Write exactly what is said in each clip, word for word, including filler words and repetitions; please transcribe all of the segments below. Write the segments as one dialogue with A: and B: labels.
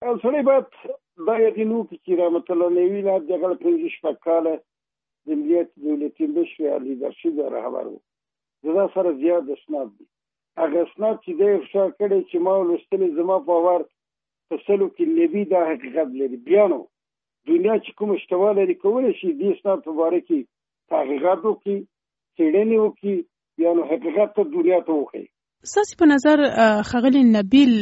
A: سړی باید دا یقین وکړي چې رحمت الله نبیل دغه پنځه شپږ کاله د ملیت دولتي بشري لیدرشپ رهبر و. دا سره زیات اسناد دي. هغه اسناد چې دی افشا کړی چې ما ولوستلې زما په باور په سلو کې نبي دا حقیقت لري. بیا نو دنیا چې کوم اشتباه لري کولی شي دې اسناد په باره کې تحقیقات وکړي، څېړنې وکړي، بیا نو حقیقت ته دنیا ته وښيي.
B: ستاسو په نظر ښاغلي نبیل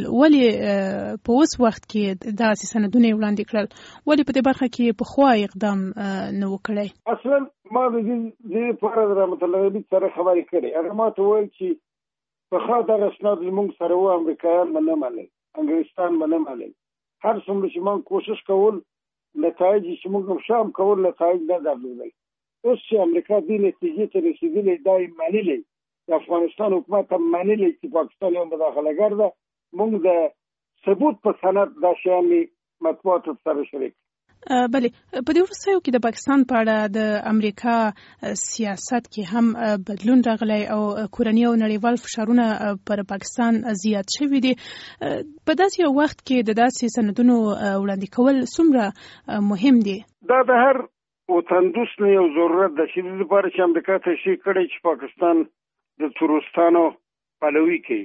B: ولې په اوس وخت کې داسې سندونه وړاندې کړل؟ ولې په دې برخه کې پخوا اقدام نه و کړی؟
A: اصلا ما د دې لپاره د رحمت الله نبیل سره خبرې کړې. هغه ما ته ویل چې پخوا دغه اسناد زموږ سره وو، امریکایان به نه منل، انګلستان به نه منل. هر څومره چې موږ کوشش کول نتایج چې موږ هم شام کول نتایج نه درلودل. اوس چې امریکا دې نتیجې ته رسېدلې دا یې منلې، د افغانستان حکومت هم منلې چې پاکستان یو مداخله ګر ده. موږ د ثبوت په سند دا شیان مطبوعاتو سره شریک.
B: بله، په دې وروستیو کې د پاکستان په اړه د امریکا سیاست کې هم بدلون راغلی او کورني او نړیوال فشارونه پر پاکستان زیات شوي دي. په داسې یو وخت کې د داسې سندونو وړاندې کول څومره مهم دي؟
A: دا د هر وطندوس نه یو ضرورت ده چې د لپاره چې امریکا تشریح کړی چې پاکستان د تورستانو پلوي کوي.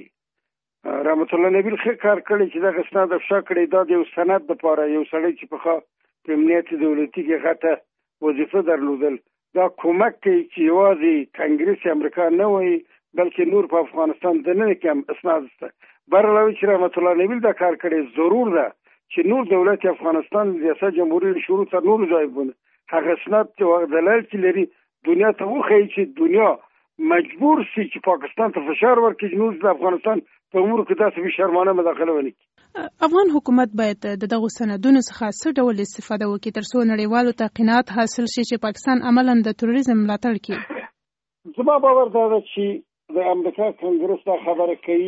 A: رحمت الله نبیل ښه کار کړی چې دغه اسناد افشا کړی. دا د یو سند دپاره یو سړی چې پخوا په امنیت دولتي کې غټه وظیفه درلودل، دا کومک کوي چې یوازې کانګریس امریکا نه وایي بلکې نور په افغانستان دننه کې هم اسناد شته. برعلاوه چې رحمت الله نبیل دا کار کړی، ضرور ده چې نور دولت افغانستان د ریاست جمهوریت شروع تر نورو ځایونو هغه اسناد چې دلایل چې لري دنیا ته وښیي چې دنیا مجبور شي چې پاکستان ته فشار ورکړي چې نور د افغانستان په امورو کې داسې بې شرمانه مداخله ونه کړي.
B: افغان حکومت باید د دغو سندونو څخه څه ډول استفاده وکړي تر څو نړیوالو ته قناعت حاصل شي چې پاکستان عملاً د تروریزم ملاتړ کوي؟
A: زما باور دا ده چې د امریکا کانګرس دا خبره کوي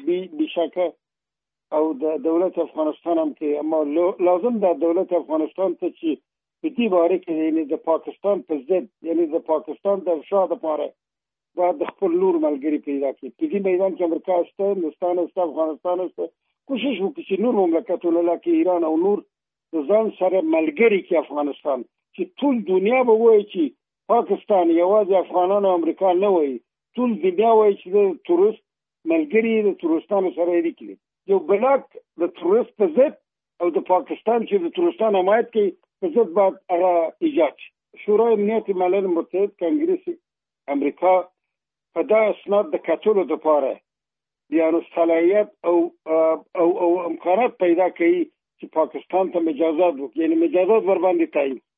A: بېشکه او د دولت افغانستان هم کوي، اما لازم ده دولت افغانستان ته چې په دې باره کې یعنې د پاکستان په ضد یعنې د پاکستان د افشا دپاره باید د خپل نور ملګري پیدا کړي. په دې میدان کې امریکا شته، هندوستان شته، افغانستان شته. کوشش وکړي چې نور مملکتونه لکه ایران او نور د ځان سره ملګري کړي افغانستان، چې ټول دنیا به وایي چې پاکستان یوازې افغانان او امریکا نه وایي، ټول دنیا وایي چې د تورست ملګري د تورستانو سره اړیکې لري. یو بلاک د تورست په ضد او د پاکستان چې د تورستان حمایت کوي په ضد باید هغه ایجاد شي. شورای امنیت ملل متحد کانګریس امریکا په دا اسناد د کتلو دپاره بیا نو صلاحیت او او او امکانات پیدا کوي چې پاکستان ته مجازات وکړي، یعنې مجازات ورباندې تعیین